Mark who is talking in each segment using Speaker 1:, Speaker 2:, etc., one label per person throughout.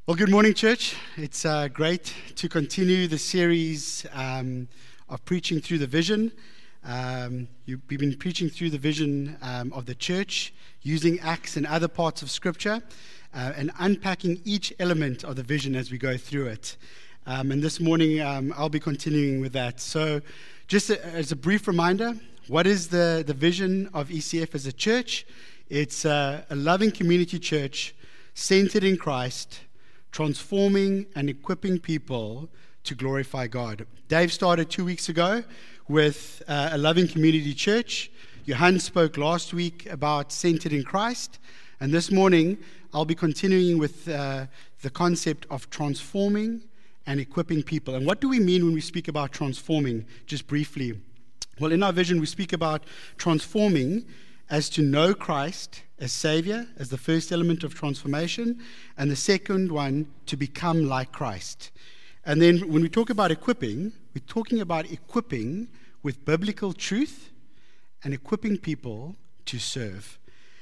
Speaker 1: Well, good morning, church. It's great to continue the series of preaching through the vision. We've been preaching through the vision of the church, using Acts and other parts of Scripture, and unpacking each element of the vision as we go through it. And this morning, I'll be continuing with that. So, just as a brief reminder, what is the vision of ECF as a church? It's a loving community church centered in Christ, transforming and equipping people to glorify God. Dave started 2 weeks ago with a loving community church. Johan spoke last week about centered in Christ. And this morning, I'll be continuing with the concept of transforming and equipping people. And what do we mean when we speak about transforming, just briefly? Well, in our vision, we speak about transforming as to know Christ as Savior, as the first element of transformation, and the second one, to become like Christ. And then when we talk about equipping, we're talking about equipping with biblical truth and equipping people to serve.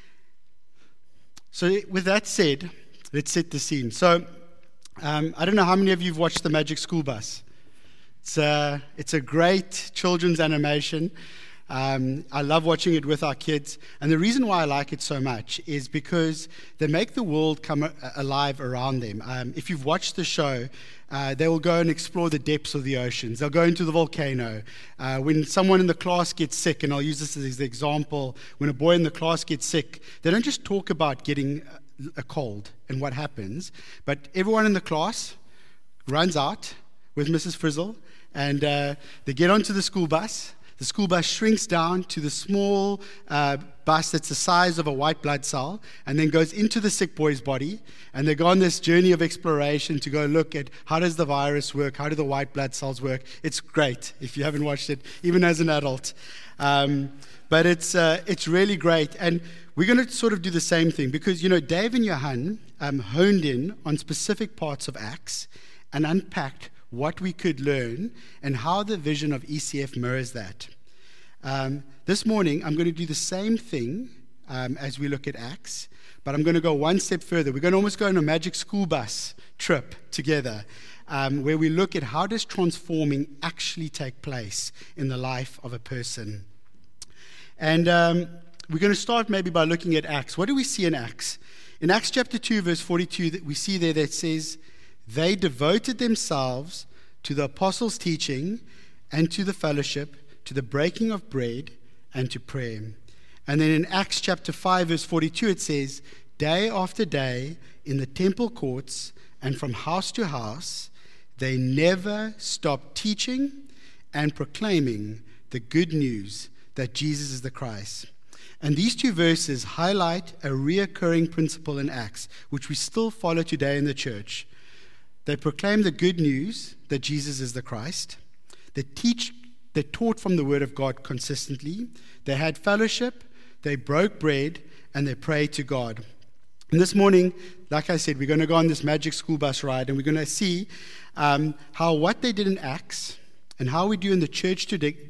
Speaker 1: So with that said, let's set the scene. So I don't know how many of you have watched The Magic School Bus. It's a great children's animation. I love watching it with our kids, and the reason why I like it so much is because they make the world come alive around them. If you've watched the show, they will go and explore the depths of the oceans. They'll go into the volcano. When someone in the class gets sick, and I'll use this as an example, when a boy in the class gets sick, they don't just talk about getting a cold and what happens, but everyone in the class runs out with Mrs. Frizzle, and they get onto the school bus. The school bus shrinks down to the small bus that's the size of a white blood cell, and then goes into the sick boy's body, and they go on this journey of exploration to go look at how does the virus work, how do the white blood cells work. It's great if you haven't watched it, even as an adult. But it's really great, and we're going to sort of do the same thing, because, you know, Dave and Johan honed in on specific parts of Acts and unpacked what we could learn and how the vision of ECF mirrors that. This morning, I'm going to do the same thing as we look at Acts, but I'm going to go one step further. We're going to almost go on a magic school bus trip together, where we look at how does transforming actually take place in the life of a person. And we're going to start maybe by looking at Acts. What do we see in Acts? In Acts chapter 2, verse 42, that we see there that says, "They devoted themselves to the apostles' teaching and to the fellowship, to the breaking of bread and to prayer." And then in Acts chapter 5, verse 42, it says, "Day after day in the temple courts and from house to house, they never stopped teaching and proclaiming the good news that Jesus is the Christ." And these two verses highlight a reoccurring principle in Acts, which we still follow today in the church. They proclaim the good news that Jesus is the Christ. They taught from the Word of God consistently. They had fellowship, they broke bread, and they prayed to God. And this morning, like I said, we're going to go on this magic school bus ride, and we're going to see how what they did in Acts and how we do in the church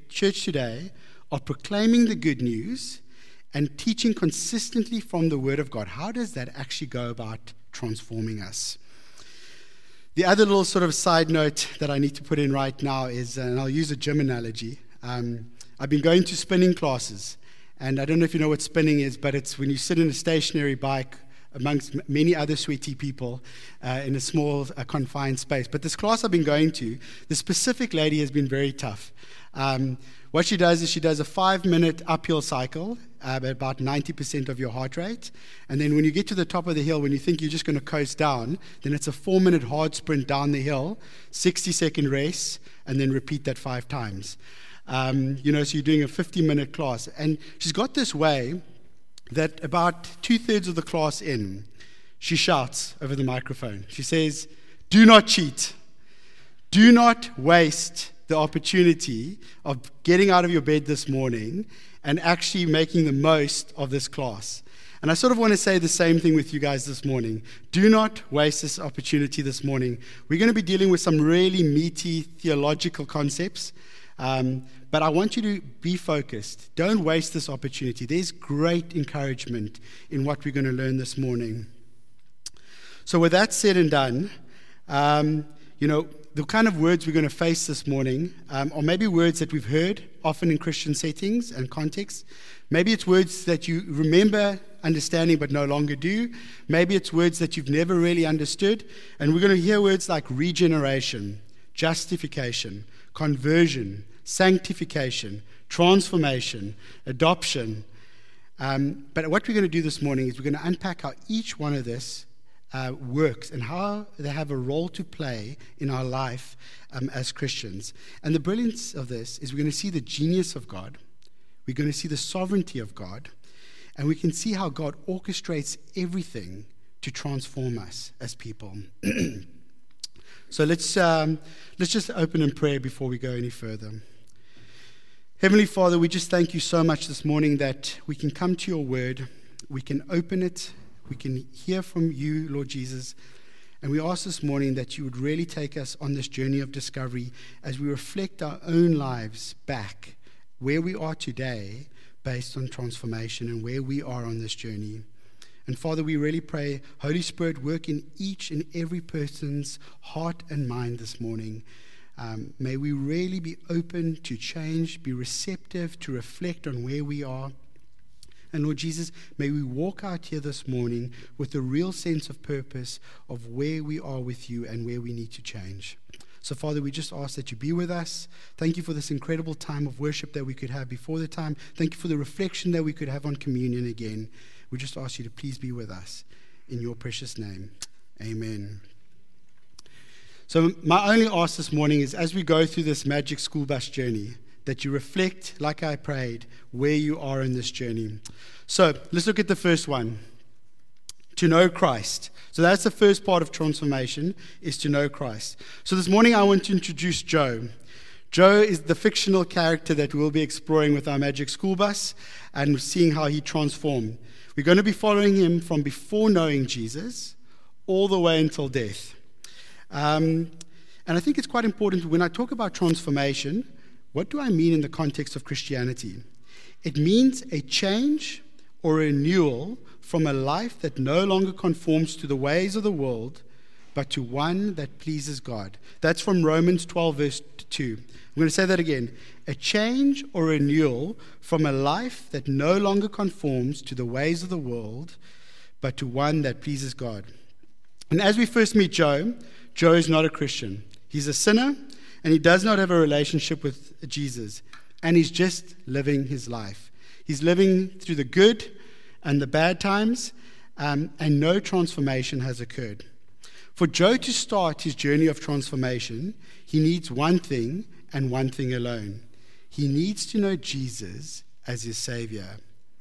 Speaker 1: today are proclaiming the good news and teaching consistently from the Word of God. How does that actually go about transforming us? The other little sort of side note that I need to put in right now is, and I'll use a gym analogy. I've been going to spinning classes, and I don't know if you know what spinning is, but it's when you sit in a stationary bike amongst many other sweaty people in a small confined space. But this class I've been going to, the specific lady has been very tough. What she does is she does a 5-minute uphill cycle at about 90% of your heart rate. And then when you get to the top of the hill, when you think you're just going to coast down, then it's a 4-minute hard sprint down the hill, 60-second race, and then repeat that 5 times. So you're doing a 50-minute class. And she's got this way that about 2/3 of the class in, she shouts over the microphone. She says, "Do not cheat. Do not waste the opportunity of getting out of your bed this morning and actually making the most of this class." And I sort of want to say the same thing with you guys this morning. Do not waste this opportunity this morning. We're going to be dealing with some really meaty theological concepts, but I want you to be focused. Don't waste this opportunity. There's great encouragement in what we're going to learn this morning. So with that said and done, the kind of words we're going to face this morning are maybe words that we've heard often in Christian settings and contexts. Maybe it's words that you remember understanding but no longer do. Maybe it's words that you've never really understood. And we're going to hear words like regeneration, justification, conversion, sanctification, transformation, adoption. But what we're going to do this morning is we're going to unpack how each one of this works and how they have a role to play in our life as Christians. And the brilliance of this is we're going to see the genius of God. We're going to see the sovereignty of God. And we can see how God orchestrates everything to transform us as people. So let's just open in prayer before we go any further. Heavenly Father, we just thank you so much this morning that we can come to your word, we can open it, we can hear from you, Lord Jesus, and we ask this morning that you would really take us on this journey of discovery as we reflect our own lives back where we are today based on transformation and where we are on this journey. And Father, we really pray, Holy Spirit, work in each and every person's heart and mind this morning. May we really be open to change, be receptive to reflect on where we are. And Lord Jesus, may we walk out here this morning with a real sense of purpose of where we are with you and where we need to change. So Father, we just ask that you be with us. Thank you for this incredible time of worship that we could have before the time. Thank you for the reflection that we could have on communion again. We just ask you to please be with us. In your precious name, amen. So my only ask this morning is, as we go through this Magic School Bus journey, that you reflect, like I prayed, where you are in this journey. So let's look at the first one, to know Christ. So that's the first part of transformation, is to know Christ. So this morning I want to introduce Joe. Joe is the fictional character that we'll be exploring with our Magic School Bus and seeing how he transformed. We're going to be following him from before knowing Jesus all the way until death. And I think it's quite important when I talk about transformation, what do I mean in the context of Christianity? It means a change or a renewal from a life that no longer conforms to the ways of the world, but to one that pleases God. That's from Romans 12, verse 2. I'm going to say that again. A change or renewal from a life that no longer conforms to the ways of the world, but to one that pleases God. And as we first meet Joe, Joe is not a Christian. He's a sinner, and he does not have a relationship with Jesus. And he's just living his life. He's living through the good and the bad times, and no transformation has occurred. For Joe to start his journey of transformation, he needs one thing and one thing alone. He needs to know Jesus as his Savior.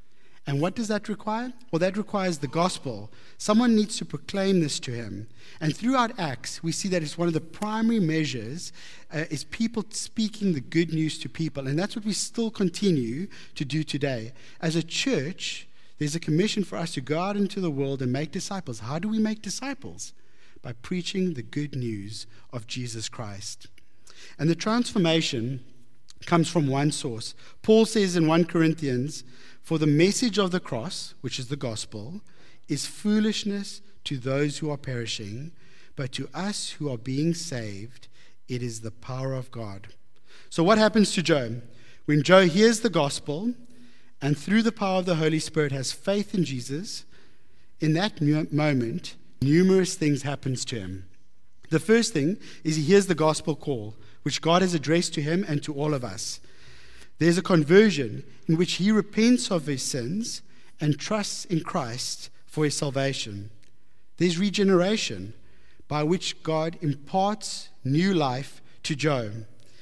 Speaker 1: And what does that require? Well, that requires the gospel. Someone needs to proclaim this to him. And throughout Acts, we see that it's one of the primary measures is people speaking the good news to people. And that's what we still continue to do today. As a church, there's a commission for us to go out into the world and make disciples. How do we make disciples? By preaching the good news of Jesus Christ. And the transformation comes from one source. Paul says in 1 Corinthians, "For the message of the cross, which is the gospel, is foolishness to those who are perishing, but to us who are being saved, it is the power of God." So what happens to Joe? When Joe hears the gospel and through the power of the Holy Spirit has faith in Jesus, in that moment, numerous things happens to him. The first thing is he hears the gospel call, which God has addressed to him and to all of us. There's a conversion in which he repents of his sins and trusts in Christ for his salvation. There's regeneration, by which God imparts new life to Joe.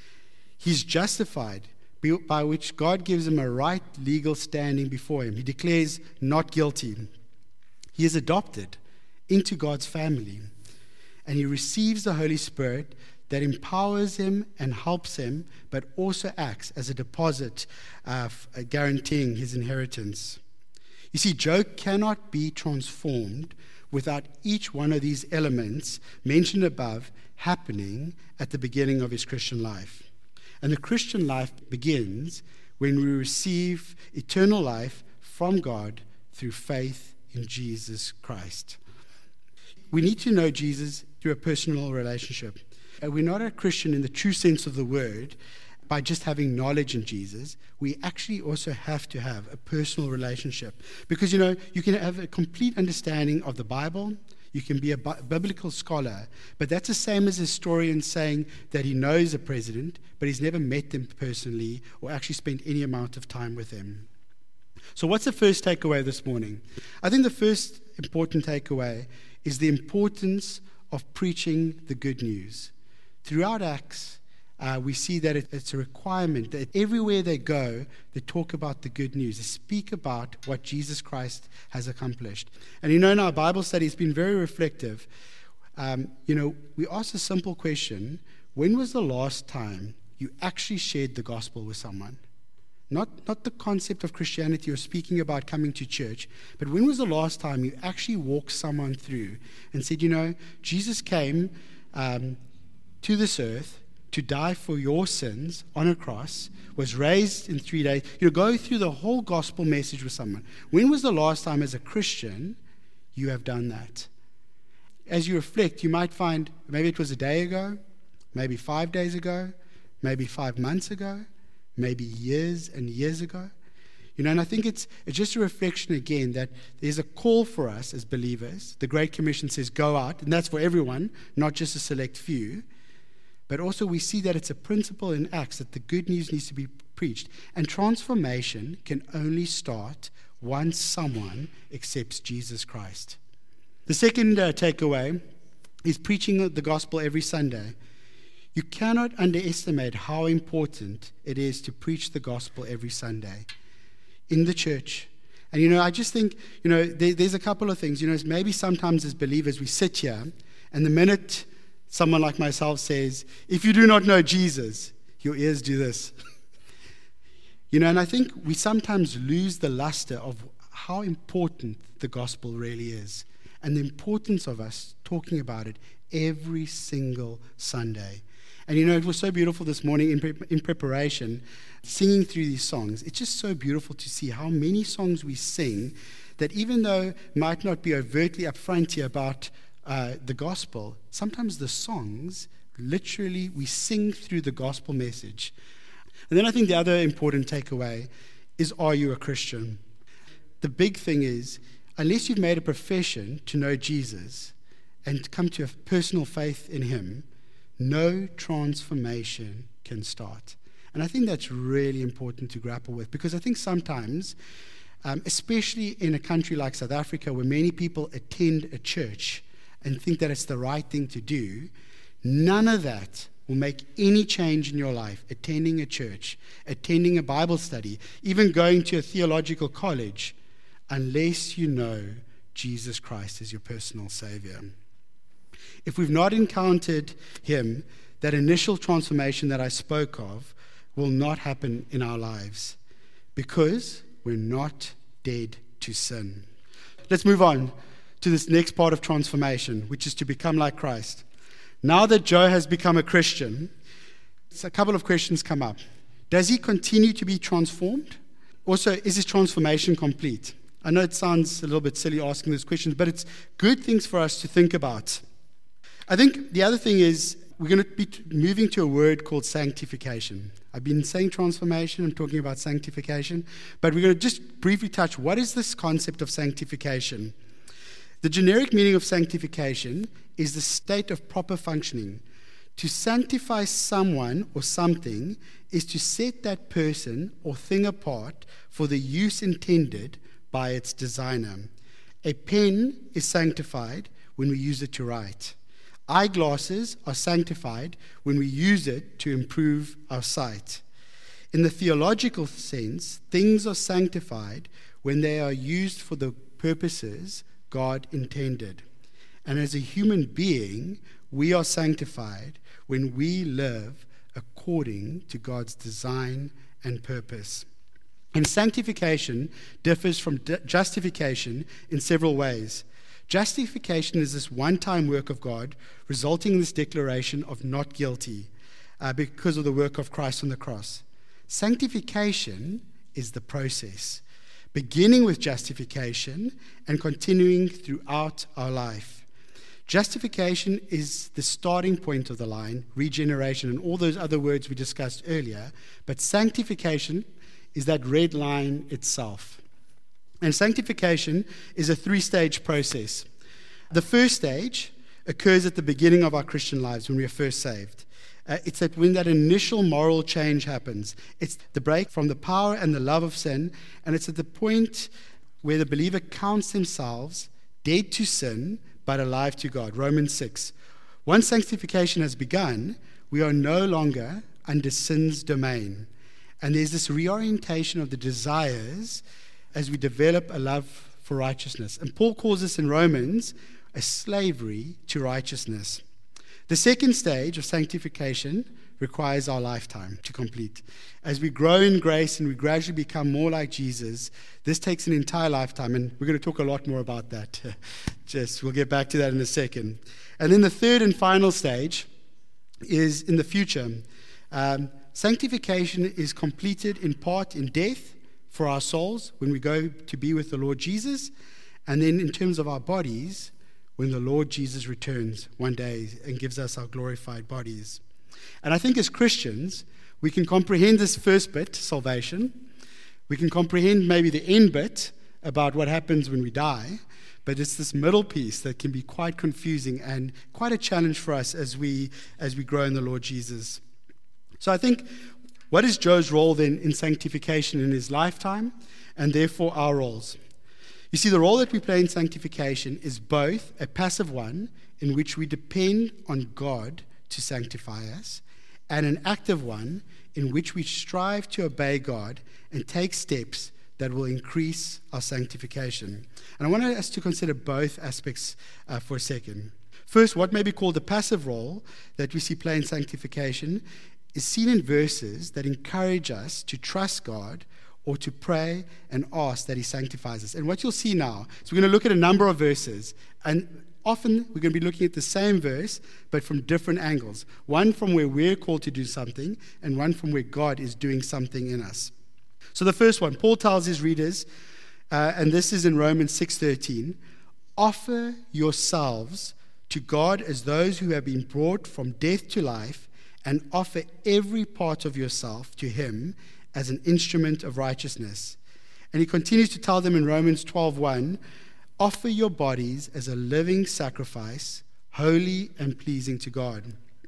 Speaker 1: He's justified, by which God gives him a right legal standing before him. He declares not guilty. He is adopted into God's family, and he receives the Holy Spirit that empowers him and helps him, but also acts as a deposit guaranteeing his inheritance. You see, Joe cannot be transformed without each one of these elements mentioned above happening at the beginning of his Christian life. And the Christian life begins when we receive eternal life from God through faith in Jesus Christ. we need to know Jesus through a personal relationship. We're not a Christian in the true sense of the word by just having knowledge in Jesus. We actually also have to have a personal relationship. Because, you can have a complete understanding of the Bible. You can be a biblical scholar. But that's the same as a historian saying that he knows a president, but he's never met them personally or actually spent any amount of time with them. So what's the first takeaway this morning? I think the first important takeaway is the importance of preaching the good news. Throughout Acts, we see that it's a requirement that everywhere they go, they talk about the good news. They speak about what Jesus Christ has accomplished. And in our Bible study, it's been very reflective. We asked a simple question: when was the last time you actually shared the gospel with someone? Not the concept of Christianity or speaking about coming to church, but when was the last time you actually walked someone through and said, Jesus came to this earth to die for your sins on a cross, was raised in 3 days. Go through the whole gospel message with someone. When was the last time as a Christian you have done that? As you reflect, you might find maybe it was a day ago, maybe 5 days ago, maybe 5 months ago, maybe years and years ago. And I think it's just a reflection again that there's a call for us as believers. The Great Commission says go out, and that's for everyone, not just a select few. But also we see that it's a principle in Acts that the good news needs to be preached. And transformation can only start once someone accepts Jesus Christ. The second takeaway is preaching the gospel every Sunday. You cannot underestimate how important it is to preach the gospel every Sunday in the church. And, I just think, there's a couple of things. Maybe sometimes as believers we sit here, and the minute someone like myself says, if you do not know Jesus, your ears do this. And I think we sometimes lose the luster of how important the gospel really is and the importance of us talking about it every single Sunday. And it was so beautiful this morning in preparation, singing through these songs. It's just so beautiful to see how many songs we sing that even though might not be overtly upfront here about the gospel, sometimes the songs, literally, we sing through the gospel message. And then I think the other important takeaway is, are you a Christian? The big thing is, unless you've made a profession to know Jesus and come to a personal faith in him, no transformation can start. And I think that's really important to grapple with, because I think sometimes, especially in a country like South Africa, where many people attend a church and think that it's the right thing to do, none of that will make any change in your life. Attending a church, attending a Bible study, even going to a theological college, unless you know Jesus Christ as your personal Savior. If we've not encountered him, that initial transformation that I spoke of will not happen in our lives, because we're not dead to sin. Let's move on to this next part of transformation, which is to become like Christ. Now that Joe has become a Christian, a couple of questions come up. Does he continue to be transformed? Also, is his transformation complete? I know it sounds a little bit silly asking those questions, but it's good things for us to think about. I think the other thing is we're going to be moving to a word called sanctification. I've been saying transformation, I'm talking about sanctification, but we're going to just briefly touch what is this concept of sanctification. The generic meaning of sanctification is the state of proper functioning. To sanctify someone or something is to set that person or thing apart for the use intended by its designer. A pen is sanctified when we use it to write. Eyeglasses are sanctified when we use it to improve our sight. In the theological sense, things are sanctified when they are used for the purposes God intended. And as a human being, we are sanctified when we live according to God's design and purpose. And sanctification differs from justification in several ways. Justification is this one-time work of God, resulting in this declaration of not guilty because of the work of Christ on the cross. Sanctification is the process, beginning with justification and continuing throughout our life. Justification is the starting point of the line, regeneration, and all those other words we discussed earlier. But sanctification is that red line itself. And sanctification is a 3-stage process. The first stage occurs at the beginning of our Christian lives when we are first saved. It's that when that initial moral change happens. It's the break from the power and the love of sin, and it's at the point where the believer counts themselves dead to sin, but alive to God. Romans 6. Once sanctification has begun, we are no longer under sin's domain. And there's this reorientation of the desires as we develop a love for righteousness. And Paul calls this in Romans a slavery to righteousness. The second stage of sanctification requires our lifetime to complete. As we grow in grace and we gradually become more like Jesus, this takes an entire lifetime, and we're going to talk a lot more about that. We'll get back to that in a second. And then the third and final stage is in the future. Sanctification is completed in part in death for our souls when we go to be with the Lord Jesus, and then in terms of our bodies, when the Lord Jesus returns one day and gives us our glorified bodies. And I think as Christians, we can comprehend this first bit, salvation. We can comprehend maybe the end bit about what happens when we die, but it's this middle piece that can be quite confusing and quite a challenge for us as we grow in the Lord Jesus. So I think, what is Joe's role then in sanctification in his lifetime, and therefore our roles? You see, the role that we play in sanctification is both a passive one, in which we depend on God to sanctify us, and an active one, in which we strive to obey God and take steps that will increase our sanctification. And I want us to consider both aspects for a second. First, what may be called the passive role that we see play in sanctification is seen in verses that encourage us to trust God or to pray and ask that he sanctifies us. And what you'll see now is we're going to look at a number of verses, and often we're going to be looking at the same verse, but from different angles. One from where we're called to do something, and one from where God is doing something in us. So the first one, Paul tells his readers, and this is in Romans 6:13, offer yourselves to God as those who have been brought from death to life, and offer every part of yourself to him as an instrument of righteousness. And he continues to tell them in Romans 12:1, offer your bodies as a living sacrifice, holy and pleasing to God.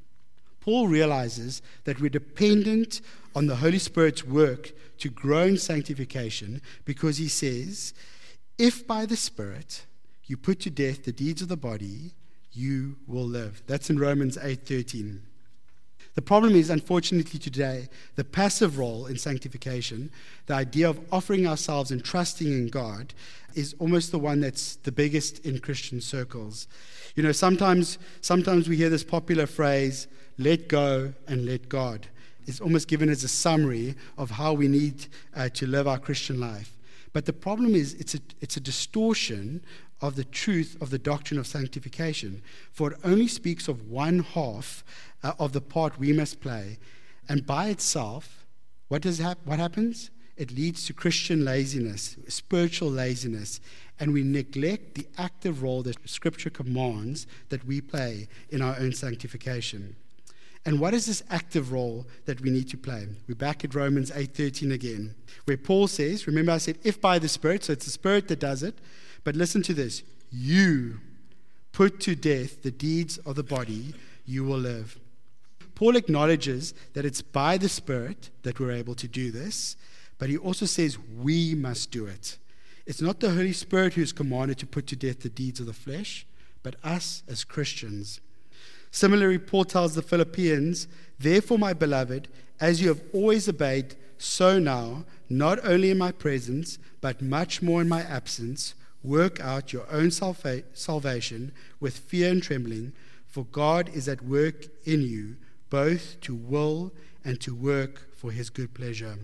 Speaker 1: Paul realizes that we're dependent on the Holy Spirit's work to grow in sanctification, because he says, if by the Spirit you put to death the deeds of the body, you will live. That's in Romans 8:13. The problem is, unfortunately today, the passive role in sanctification, the idea of offering ourselves and trusting in God, is almost the one that's the biggest in Christian circles. You know, sometimes we hear this popular phrase, let go and let God. It's almost given as a summary of how we need to live our Christian life. But the problem is, it's a distortion of the truth of the doctrine of sanctification, for it only speaks of one half of the part we must play. And by itself, what happens? It leads to Christian laziness, spiritual laziness, and we neglect the active role that Scripture commands that we play in our own sanctification. And what is this active role that we need to play? We're back at Romans 8:13 again, where Paul says, remember I said, if by the Spirit, so it's the Spirit that does it, but listen to this, you put to death the deeds of the body, you will live. Paul acknowledges that it's by the Spirit that we're able to do this, but he also says we must do it. It's not the Holy Spirit who is commanded to put to death the deeds of the flesh, but us as Christians. Similarly, Paul tells the Philippians, therefore, my beloved, as you have always obeyed, so now, not only in my presence, but much more in my absence, work out your own salvation with fear and trembling, for God is at work in you, both to will and to work for his good pleasure.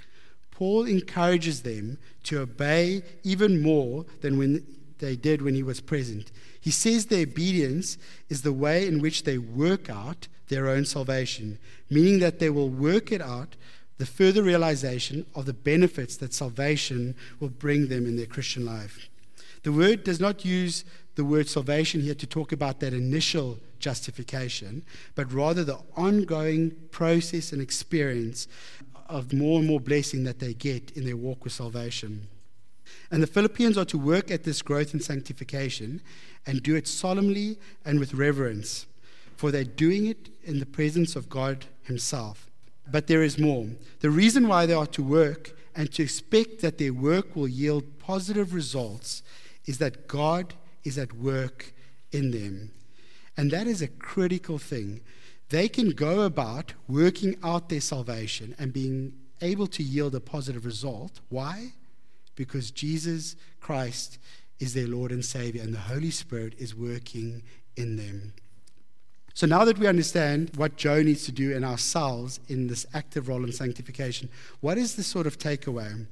Speaker 1: Paul encourages them to obey even more than when they did when he was present. He says their obedience is the way in which they work out their own salvation, meaning that they will work it out, the further realization of the benefits that salvation will bring them in their Christian life. The word does not use the word salvation here to talk about that initial justification, but rather the ongoing process and experience of more and more blessing that they get in their walk with salvation. And the Philippians are to work at this growth in sanctification and do it solemnly and with reverence, for they're doing it in the presence of God himself. But there is more. The reason why they are to work and to expect that their work will yield positive results is that God is at work in them. And that is a critical thing. They can go about working out their salvation and being able to yield a positive result. Why? Because Jesus Christ is their Lord and Savior, and the Holy Spirit is working in them. So now that we understand what Joe needs to do in ourselves in this active role in sanctification, what is the sort of takeaway?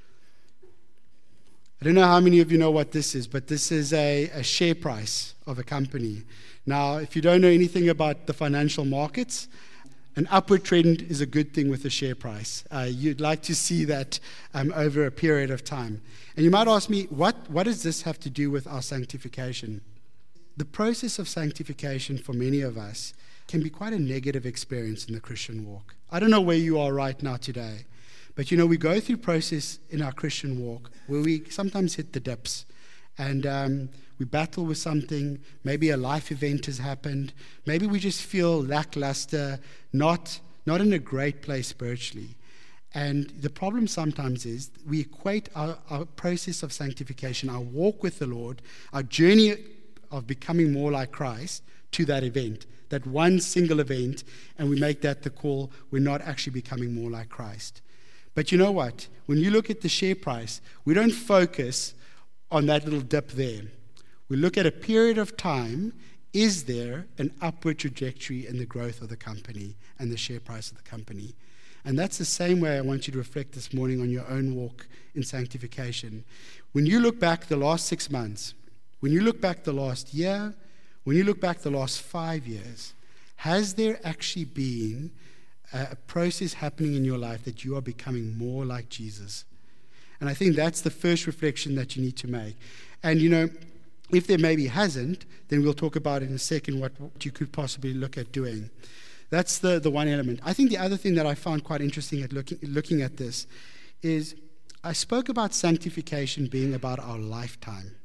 Speaker 1: I don't know how many of you know what this is, but this is a share price of a company. Now, if you don't know anything about the financial markets, an upward trend is a good thing with the share price. You'd like to see that over a period of time. And you might ask me, what does this have to do with our sanctification? The process of sanctification for many of us can be quite a negative experience in the Christian walk. I don't know where you are right now today, but we go through process in our Christian walk where we sometimes hit the dips and we battle with something. Maybe a life event has happened. Maybe we just feel lackluster, not in a great place spiritually. And the problem sometimes is we equate our process of sanctification, our walk with the Lord, our journey of becoming more like Christ to that event, that one single event, and we make that the call. We're not actually becoming more like Christ. But you know what? When you look at the share price, we don't focus on that little dip there. We look at a period of time. Is there an upward trajectory in the growth of the company and the share price of the company? And that's the same way I want you to reflect this morning on your own walk in sanctification. When you look back the last 6 months, when you look back the last year, when you look back the last 5 years, has there actually been a process happening in your life that you are becoming more like Jesus? And I think that's the first reflection that you need to make. And if there maybe hasn't, then we'll talk about in a second what you could possibly look at doing. That's the one element. I think the other thing that I found quite interesting at looking at this is I spoke about sanctification being about our lifetime.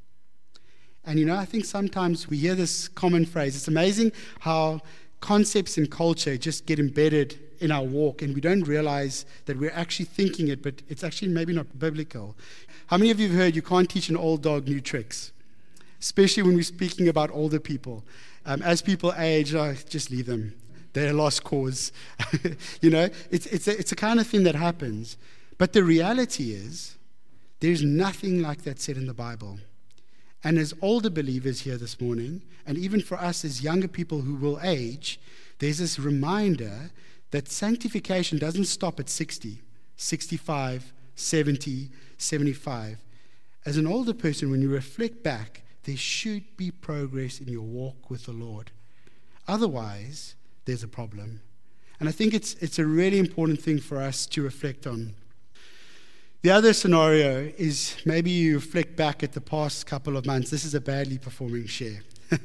Speaker 1: And I think sometimes we hear this common phrase. It's amazing how concepts in culture just get embedded in our walk, and we don't realize that we're actually thinking it, but it's actually maybe not biblical. How many of you have heard you can't teach an old dog new tricks? Especially when we're speaking about older people. As people age, just leave them. They're a lost cause. It's a kind of thing that happens. But the reality is, there's nothing like that said in the Bible. And as older believers here this morning, and even for us as younger people who will age, there's this reminder that sanctification doesn't stop at 60, 65, 70, 75. As an older person, when you reflect back, there should be progress in your walk with the Lord. Otherwise, there's a problem. And I think it's a really important thing for us to reflect on. The other scenario is maybe you reflect back at the past couple of months. This is a badly performing share.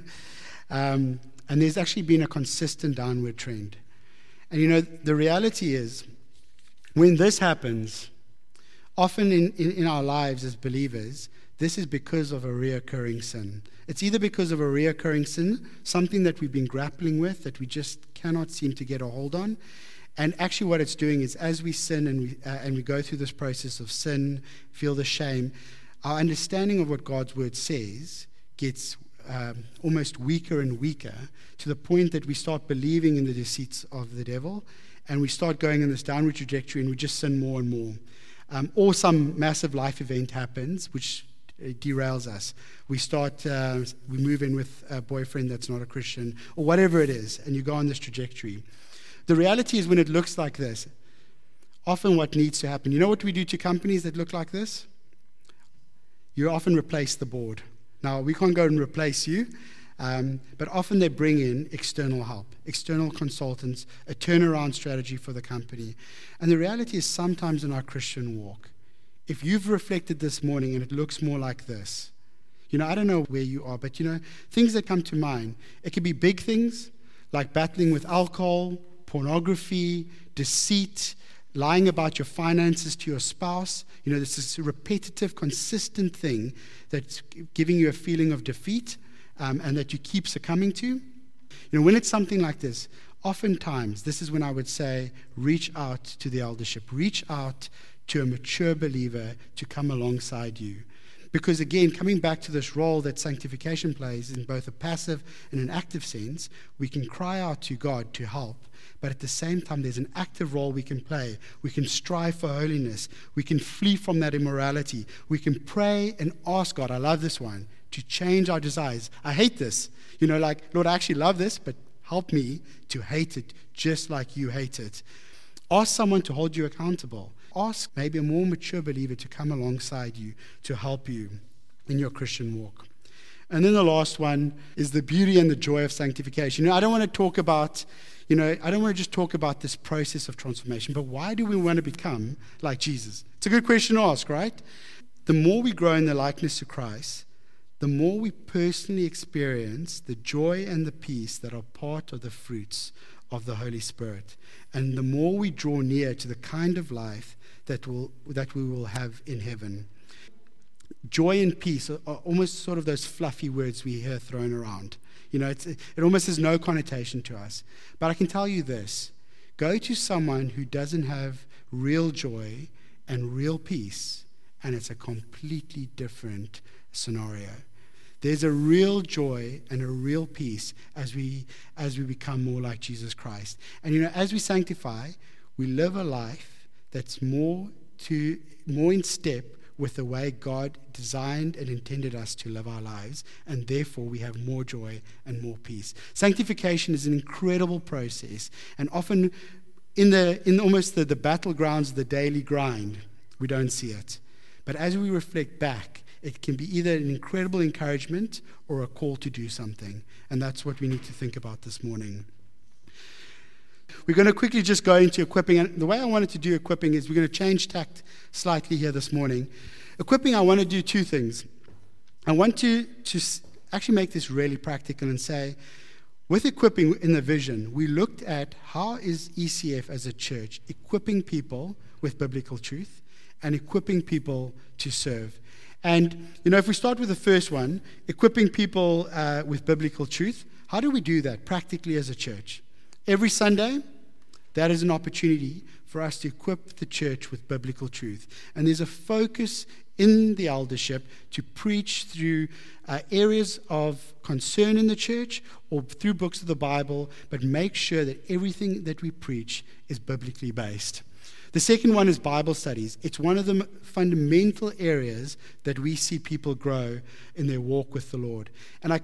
Speaker 1: And there's actually been a consistent downward trend. And the reality is, when this happens, often in our lives as believers, this is because of a reoccurring sin. It's either because of a reoccurring sin, something that we've been grappling with, that we just cannot seem to get a hold on. And actually what it's doing is as we sin and we go through this process of sin, feel the shame, our understanding of what God's word says gets almost weaker and weaker to the point that we start believing in the deceits of the devil and we start going in this downward trajectory and we just sin more and more. Or some massive life event happens which derails us. We move in with a boyfriend that's not a Christian or whatever it is, and you go on this trajectory. The reality is when it looks like this, often what needs to happen, you know what we do to companies that look like this? You often replace the board. Now, we can't go and replace you, but often they bring in external help, external consultants, a turnaround strategy for the company. And the reality is sometimes in our Christian walk, if you've reflected this morning and it looks more like this, I don't know where you are, but things that come to mind. It could be big things like battling with alcohol, pornography, deceit, lying about your finances to your spouse. This is a repetitive, consistent thing that's giving you a feeling of defeat and that you keep succumbing to. When it's something like this, oftentimes this is when I would say reach out to the eldership. Reach out to a mature believer to come alongside you. Because again, coming back to this role that sanctification plays in both a passive and an active sense, we can cry out to God to help. But at the same time, there's an active role we can play. We can strive for holiness. We can flee from that immorality. We can pray and ask God, I love this one, to change our desires. I hate this. Lord, I actually love this, but help me to hate it just like you hate it. Ask someone to hold you accountable. Ask maybe a more mature believer to come alongside you to help you in your Christian walk. And then the last one is the beauty and the joy of sanctification. I don't want to talk about, I don't want to just talk about this process of transformation, but why do we want to become like Jesus? It's a good question to ask, right? The more we grow in the likeness to Christ, the more we personally experience the joy and the peace that are part of the fruits of the Holy Spirit. And the more we draw near to the kind of life that we will have in heaven. Joy and peace are almost sort of those fluffy words we hear thrown around. It almost has no connotation to us. But I can tell you this. Go to someone who doesn't have real joy and real peace, and it's a completely different scenario. There's a real joy and a real peace as we become more like Jesus Christ. And as we sanctify, we live a life that's more in step with the way God designed and intended us to live our lives, and therefore we have more joy and more peace. Sanctification is an incredible process, and often in almost the battlegrounds of the daily grind, we don't see it. But as we reflect back, it can be either an incredible encouragement or a call to do something, and that's what we need to think about this morning. We're going to quickly just go into equipping. And the way I wanted to do equipping is we're going to change tact slightly here this morning. Equipping, I want to do two things. I want to actually make this really practical and say, with equipping in the vision, we looked at how is ECF as a church equipping people with biblical truth and equipping people to serve. And, if we start with the first one, equipping people with biblical truth, how do we do that practically as a church? Every Sunday, that is an opportunity for us to equip the church with biblical truth. And there's a focus in the eldership to preach through areas of concern in the church or through books of the Bible, but make sure that everything that we preach is biblically based. The second one is Bible studies. It's one of the fundamental areas that we see people grow in their walk with the Lord. And I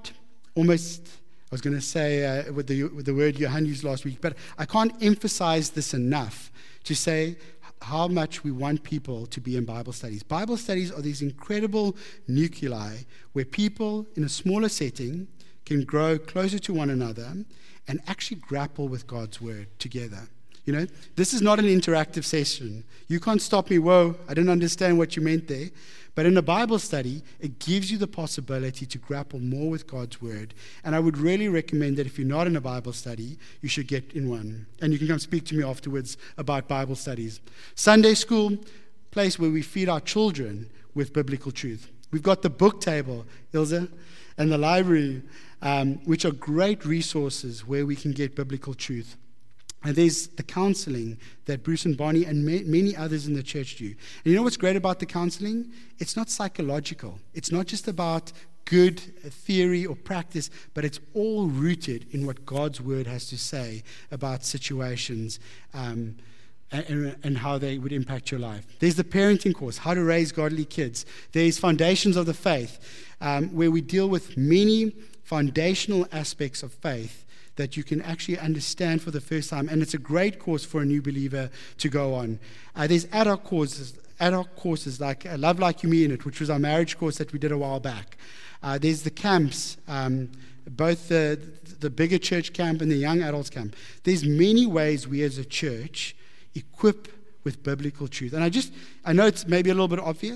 Speaker 1: was going to say with the word Johan used last week, but I can't emphasize this enough to say how much we want people to be in Bible studies. Bible studies are these incredible nuclei where people in a smaller setting can grow closer to one another and actually grapple with God's word together. This is not an interactive session. You can't stop me, whoa, I didn't understand what you meant there. But in a Bible study, it gives you the possibility to grapple more with God's word. And I would really recommend that if you're not in a Bible study, you should get in one. And you can come speak to me afterwards about Bible studies. Sunday school, place where we feed our children with biblical truth. We've got the book table, Ilse, and the library, which are great resources where we can get biblical truth. And there's the counseling that Bruce and Bonnie and many others in the church do. And you know what's great about the counseling? It's not psychological. It's not just about good theory or practice, but it's all rooted in what God's word has to say about situations and how they would impact your life. There's the parenting course, how to raise godly kids. There's Foundations of the Faith, where we deal with many foundational aspects of faith that you can actually understand for the first time. And it's a great course for a new believer to go on. There's ad hoc courses like Love Like You Mean It, which was our marriage course that we did a while back. There's the camps, both the bigger church camp and the young adults camp. There's many ways we as a church equip with biblical truth. And I know it's maybe a little bit obvious,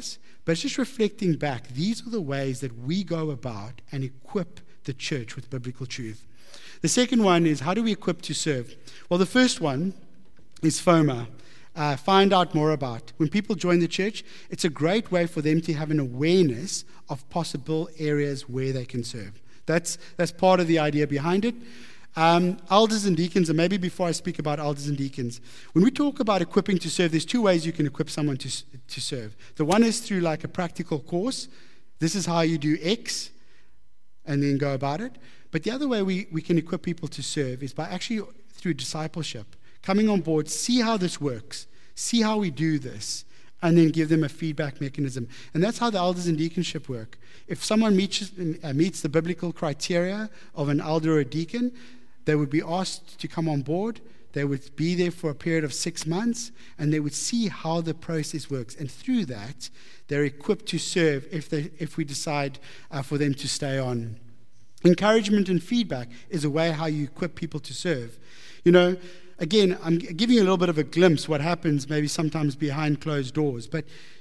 Speaker 1: But it's just reflecting back. These are the ways that we go about and equip the church with biblical truth. The second one is, how do we equip to serve? Well, the first one is FOMA. Find out more about. When people join the church, it's a great way for them to have an awareness of possible areas where they can serve. That's part of the idea behind it. Elders and deacons, and maybe before I speak about elders and deacons, when we talk about equipping to serve, there's two ways you can equip someone to serve. The one is through like a practical course. This is how you do X, and then go about it. But the other way we can equip people to serve is by actually through discipleship, coming on board, see how this works, see how we do this, and then give them a feedback mechanism. And that's how the elders and deaconship work. If someone meets the biblical criteria of an elder or a deacon, they would be asked to come on board. They would be there for a period of 6 months, and they would see how the process works. And through that, they're equipped to serve if we decide for them to stay on. Encouragement and feedback is a way how you equip people to serve. Again, I'm giving you a little bit of a glimpse what happens maybe sometimes behind closed doors. But,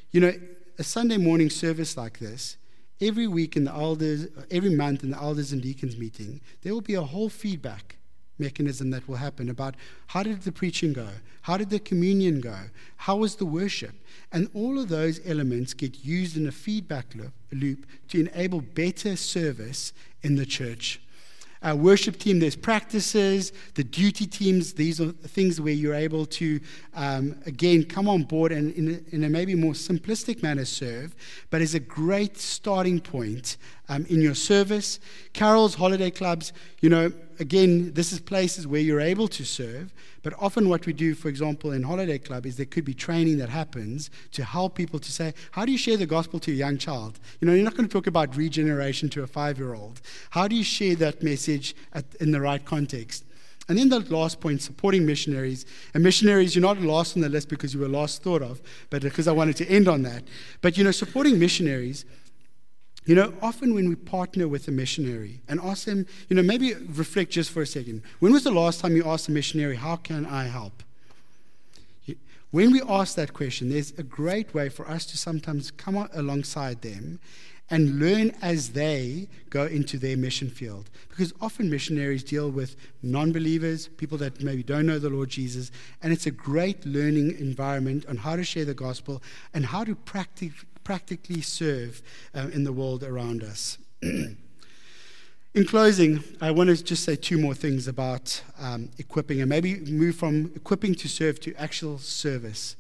Speaker 1: a Sunday morning service like this, every week every month in the elders and deacons meeting, there will be a whole feedback mechanism that will happen about how did the preaching go? How did the communion go? How was the worship? And all of those elements get used in a feedback loop to enable better service in the church. Our worship team, there's practices, the duty teams, these are things where you're able to, again, come on board and in a maybe more simplistic manner serve, but is a great starting point in your service. Carols, holiday clubs, again, this is places where you're able to serve, but often what we do, for example, in holiday club is there could be training that happens to help people to say, how do you share the gospel to a young child? You're not going to talk about regeneration to a 5-year-old. How do you share that message in the right context? And then the last point, supporting missionaries. And missionaries, you're not last on the list because you were last thought of, but because I wanted to end on that. But, supporting missionaries, often when we partner with a missionary and ask them, maybe reflect just for a second. When was the last time you asked a missionary, how can I help? When we ask that question, there's a great way for us to sometimes come alongside them and learn as they go into their mission field. Because often missionaries deal with non-believers, people that maybe don't know the Lord Jesus, and it's a great learning environment on how to share the gospel and how to practically serve in the world around us. In closing, I want to just say 2 more things about equipping and maybe move from equipping to serve to actual service.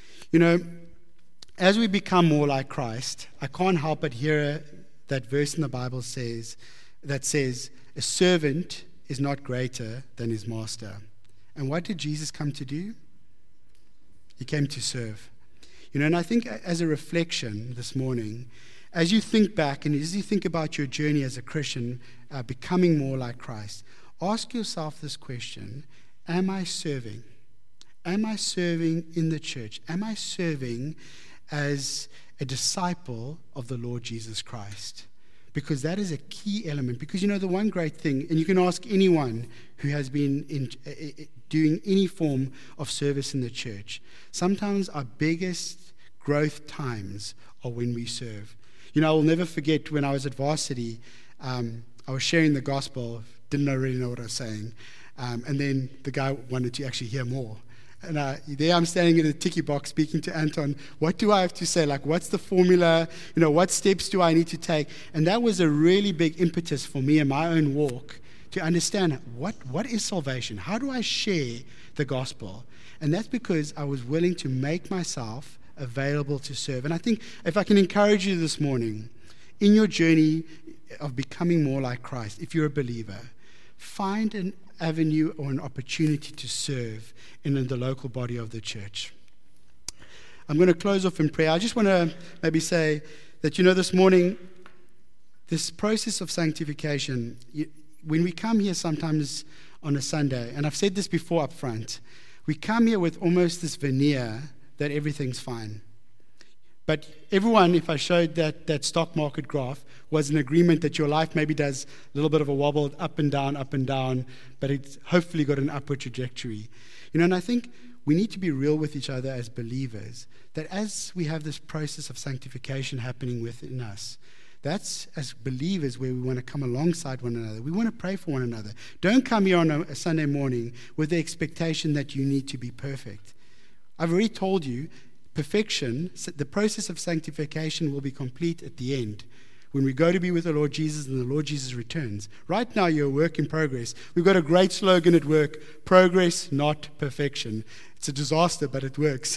Speaker 1: As we become more like Christ, I can't help but hear that verse in the Bible says, a servant is not greater than his master. And what did Jesus come to do? He came to serve. And I think as a reflection this morning, as you think back and as you think about your journey as a Christian, becoming more like Christ, ask yourself this question: am I serving? Am I serving in the church? Am I serving as a disciple of the Lord Jesus Christ? Because that is a key element. Because the one great thing, and you can ask anyone who has been doing any form of service in the church, sometimes our biggest growth times are when we serve. I will never forget when I was at varsity, I was sharing the gospel, didn't really know what I was saying, and then the guy wanted to actually hear more. And there I'm standing in a ticky box speaking to Anton. What do I have to say? Like, what's the formula? What steps do I need to take? And that was a really big impetus for me in my own walk to understand what is salvation? How do I share the gospel? And that's because I was willing to make myself available to serve. And I think if I can encourage you this morning, in your journey of becoming more like Christ, if you're a believer, find an avenue or an opportunity to serve in the local body of the church. I'm going to close off in prayer. I just want to maybe say that, this morning, this process of sanctification, when we come here sometimes on a Sunday, and I've said this before up front, we come here with almost this veneer that everything's fine. But everyone, if I showed that stock market graph, was in agreement that your life maybe does a little bit of a wobble up and down, but it's hopefully got an upward trajectory. And I think we need to be real with each other as believers, that as we have this process of sanctification happening within us, that's, as believers, where we want to come alongside one another. We want to pray for one another. Don't come here on a Sunday morning with the expectation that you need to be perfect. I've already told you, perfection, the process of sanctification will be complete at the end, when we go to be with the Lord Jesus and the Lord Jesus returns. Right now, you're a work in progress. We've got a great slogan at work: progress, not perfection. It's a disaster, but it works.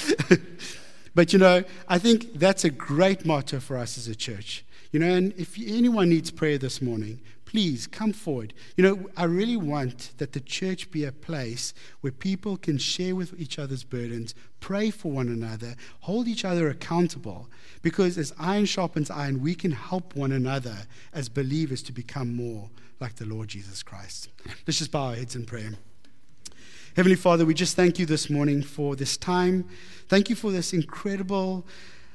Speaker 1: But, I think that's a great motto for us as a church. And if anyone needs prayer this morning, please come forward. I really want that the church be a place where people can share with each other's burdens, pray for one another, hold each other accountable. Because as iron sharpens iron, we can help one another as believers to become more like the Lord Jesus Christ. Let's just bow our heads in prayer. Heavenly Father, we just thank you this morning for this time. Thank you for this incredible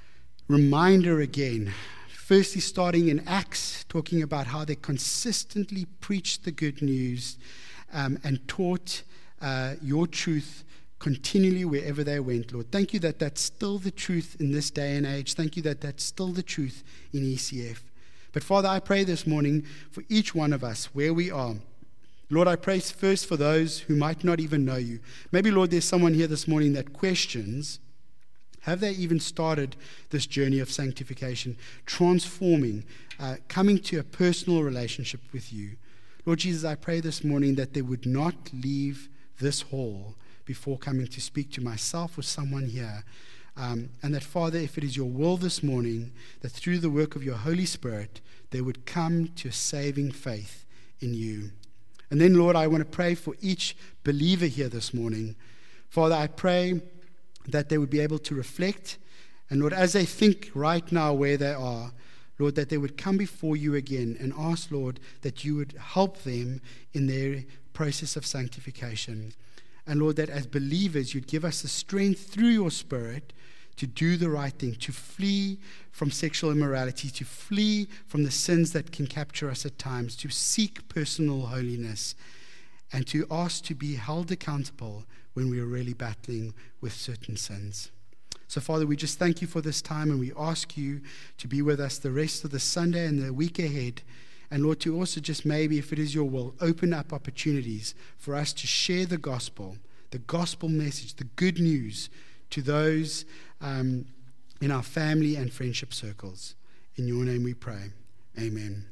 Speaker 1: reminder again. Firstly, starting in Acts, talking about how they consistently preached the good news and taught your truth continually wherever they went, Lord. Thank you that that's still the truth in this day and age. Thank you that that's still the truth in ECF. But Father, I pray this morning for each one of us where we are. Lord, I pray first for those who might not even know you. Maybe, Lord, there's someone here this morning that questions, have they even started this journey of sanctification, transforming, coming to a personal relationship with you? Lord Jesus, I pray this morning that they would not leave this hall before coming to speak to myself or someone here. And that, Father, if it is your will this morning, that through the work of your Holy Spirit, they would come to a saving faith in you. And then, Lord, I want to pray for each believer here this morning. Father, I pray that they would be able to reflect. And, Lord, as they think right now where they are, Lord, that they would come before you again and ask, Lord, that you would help them in their process of sanctification. And, Lord, that as believers, you'd give us the strength through your Spirit to do the right thing, to flee from sexual immorality, to flee from the sins that can capture us at times, to seek personal holiness, and to ask to be held accountable when we are really battling with certain sins. So, Father, we just thank you for this time, and we ask you to be with us the rest of the Sunday and the week ahead. And, Lord, to also just maybe, if it is your will, open up opportunities for us to share the gospel message, the good news to those in our family and friendship circles. In your name we pray. Amen.